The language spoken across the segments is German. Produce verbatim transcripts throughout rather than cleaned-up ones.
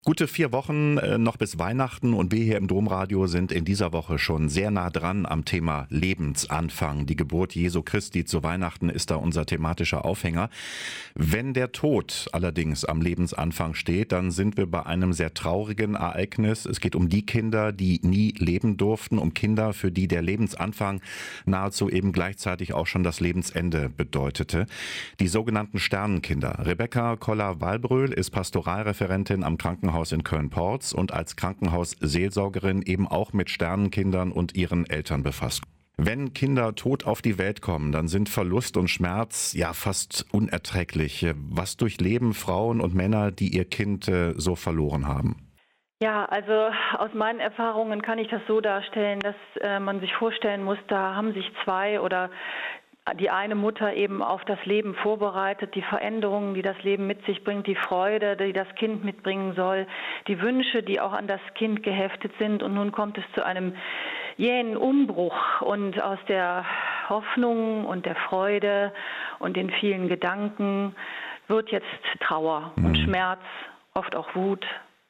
Gute vier Wochen äh, noch bis Weihnachten und wir hier im Domradio sind in dieser Woche schon sehr nah dran am Thema Lebensanfang. Die Geburt Jesu Christi zu Weihnachten ist da unser thematischer Aufhänger. Wenn der Tod allerdings am Lebensanfang steht, dann sind wir bei einem sehr traurigen Ereignis. Es geht um die Kinder, die nie leben durften, um Kinder, für die der Lebensanfang nahezu eben gleichzeitig auch schon das Lebensende bedeutete. Die sogenannten Sternenkinder. Rebecca Koller-Walbröhl ist Pastoralreferentin am Krankenhaus in Köln-Porz und als Krankenhausseelsorgerin eben auch mit Sternenkindern und ihren Eltern befasst. Wenn Kinder tot auf die Welt kommen, dann sind Verlust und Schmerz ja fast unerträglich. Was durchleben Frauen und Männer, die ihr Kind äh, so verloren haben? Ja, also aus meinen Erfahrungen kann ich das so darstellen, dass äh, man sich vorstellen muss, da haben sich zwei oder die eine Mutter eben auf das Leben vorbereitet, die Veränderungen, die das Leben mit sich bringt, die Freude, die das Kind mitbringen soll, die Wünsche, die auch an das Kind geheftet sind. Und nun kommt es zu einem jähen Umbruch. Und aus der Hoffnung und der Freude und den vielen Gedanken wird jetzt Trauer mhm. und Schmerz, oft auch Wut.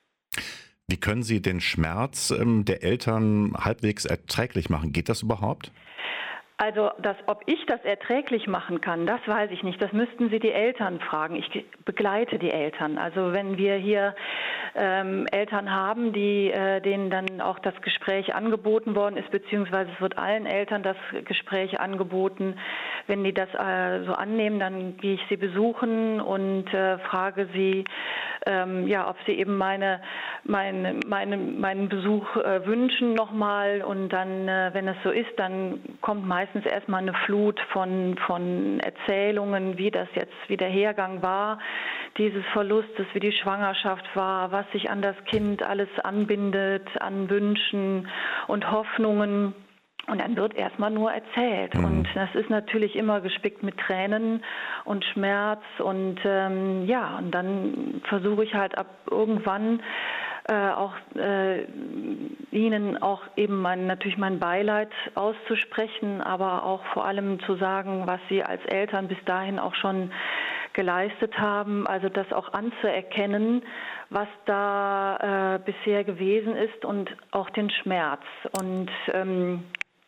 Wie können Sie den Schmerz ähm, der Eltern halbwegs erträglich machen? Geht das überhaupt? Also, das, ob ich das erträglich machen kann, das weiß ich nicht. Das müssten Sie die Eltern fragen. Ich begleite die Eltern. Also wenn wir hier ähm, Eltern haben, die äh, denen dann auch das Gespräch angeboten worden ist, beziehungsweise es wird allen Eltern das Gespräch angeboten. Wenn die das äh, so annehmen, dann gehe ich sie besuchen und äh, frage sie, ähm, ja, ob sie eben meine, meine, meine, meinen Besuch äh, wünschen nochmal. Und dann, äh, wenn es so ist, dann kommt meistens erstmal eine Flut von, von Erzählungen, wie das jetzt, wie der Hergang war, dieses Verlustes, wie die Schwangerschaft war, was sich an das Kind alles anbindet, an Wünschen und Hoffnungen. Und dann wird erstmal nur erzählt. Mhm. Und das ist natürlich immer gespickt mit Tränen und Schmerz. Und ähm, ja, und dann versuche ich halt ab irgendwann äh, auch äh, ihnen auch eben mein, natürlich mein Beileid auszusprechen, aber auch vor allem zu sagen, was sie als Eltern bis dahin auch schon geleistet haben, also das auch anzuerkennen, was da äh, bisher gewesen ist und auch den Schmerz. Und ähm,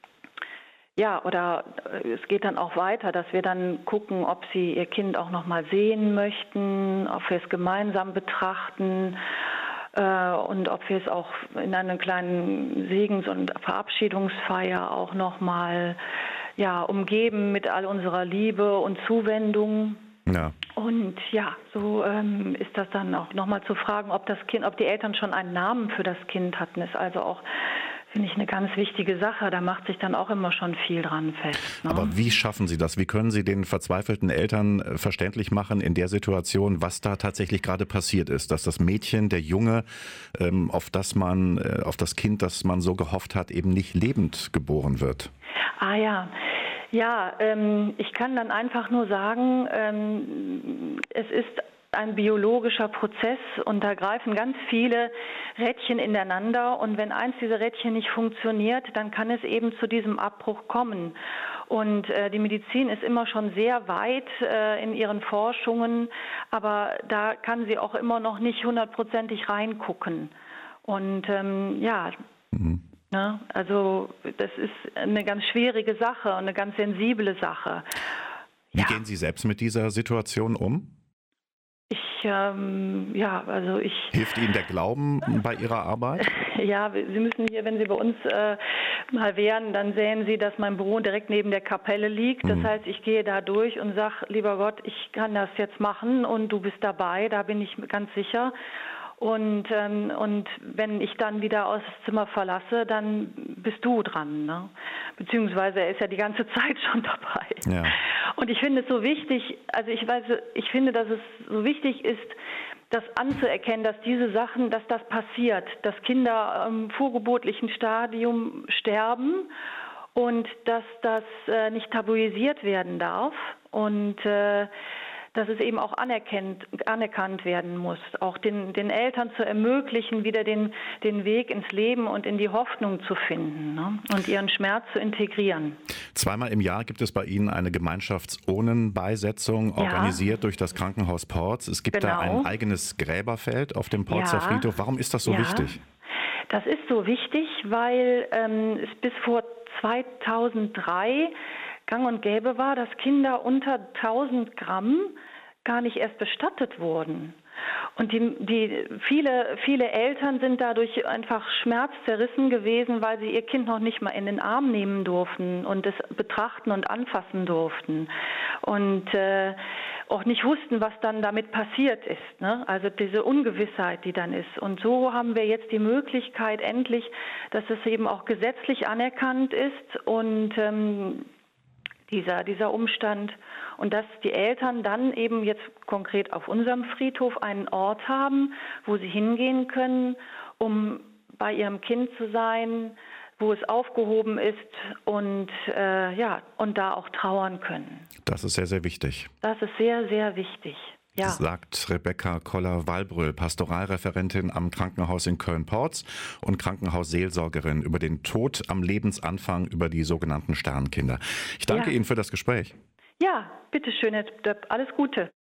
ja, oder es geht dann auch weiter, dass wir dann gucken, ob sie ihr Kind auch noch mal sehen möchten, ob wir es gemeinsam betrachten äh, und ob wir es auch in einer kleinen Segens- und Verabschiedungsfeier auch noch mal ja, umgeben mit all unserer Liebe und Zuwendung. Ja. Und ja, so ähm, ist das dann auch nochmal zu fragen, ob das Kind, ob die Eltern schon einen Namen für das Kind hatten, ist also auch, finde ich, eine ganz wichtige Sache. Da macht sich dann auch immer schon viel dran fest. Ne? Aber wie schaffen Sie das? Wie können Sie den verzweifelten Eltern verständlich machen in der Situation, was da tatsächlich gerade passiert ist? Dass das Mädchen, der Junge, ähm, auf das man, äh, auf das Kind, das man so gehofft hat, eben nicht lebend geboren wird? Ah ja. Ja, ähm, ich kann dann einfach nur sagen, ähm, es ist ein biologischer Prozess und da greifen ganz viele Rädchen ineinander und wenn eins dieser Rädchen nicht funktioniert, dann kann es eben zu diesem Abbruch kommen. Und äh, die Medizin ist immer schon sehr weit äh, in ihren Forschungen, aber da kann sie auch immer noch nicht hundertprozentig reingucken. Und ähm, ja, mhm. Ne? Also das ist eine ganz schwierige Sache und eine ganz sensible Sache. Wie Ja. gehen Sie selbst mit dieser Situation um? Ich, ähm, ja, also ich... Hilft Ihnen der Glauben bei Ihrer Arbeit? Ja, Sie müssen hier, wenn Sie bei uns äh, mal wären, dann sehen Sie, dass mein Büro direkt neben der Kapelle liegt. Das mhm. heißt, ich gehe da durch und sage, lieber Gott, ich kann das jetzt machen und du bist dabei, da bin ich ganz sicher. Und, ähm, und wenn ich dann wieder aus dem Zimmer verlasse, dann bist du dran. Ne? Beziehungsweise er ist ja die ganze Zeit schon dabei. Ja. Und ich finde es so wichtig, also ich weiß, ich finde, dass es so wichtig ist, das anzuerkennen, dass diese Sachen, dass das passiert, dass Kinder im vorgeburtlichen Stadium sterben und dass das äh, nicht tabuisiert werden darf und äh, dass es eben auch anerkannt, anerkannt werden muss, auch den, den Eltern zu ermöglichen, wieder den, den Weg ins Leben und in die Hoffnung zu finden, ne? Und ihren Schmerz zu integrieren. Zweimal im Jahr gibt es bei Ihnen eine Gemeinschaftsurnenbeisetzung, ja, organisiert durch das Krankenhaus Porz. Es gibt genau. da ein eigenes Gräberfeld auf dem Porzer ja. Friedhof. Warum ist das so ja. wichtig? Das ist so wichtig, weil ähm, es bis vor zweitausenddrei gang und gäbe war, dass Kinder unter tausend Gramm gar nicht erst bestattet wurden. Und die, die, viele, viele Eltern sind dadurch einfach schmerzzerrissen gewesen, weil sie ihr Kind noch nicht mal in den Arm nehmen durften und es betrachten und anfassen durften. Und äh, auch nicht wussten, was dann damit passiert ist, ne? Also diese Ungewissheit, die dann ist. Und so haben wir jetzt die Möglichkeit endlich, dass es eben auch gesetzlich anerkannt ist und ähm, Dieser, dieser Umstand und dass die Eltern dann eben jetzt konkret auf unserem Friedhof einen Ort haben, wo sie hingehen können, um bei ihrem Kind zu sein, wo es aufgehoben ist und äh, ja und da auch trauern können. Das ist sehr, sehr wichtig. Das ist sehr, sehr wichtig. Ja. Das sagt Rebecca Koller-Wallbrüll, Pastoralreferentin am Krankenhaus in Köln-Porz und Krankenhausseelsorgerin über den Tod am Lebensanfang, über die sogenannten Sternkinder. Ich danke ja. Ihnen für das Gespräch. Ja, bitteschön, Herr Döpp. Alles Gute.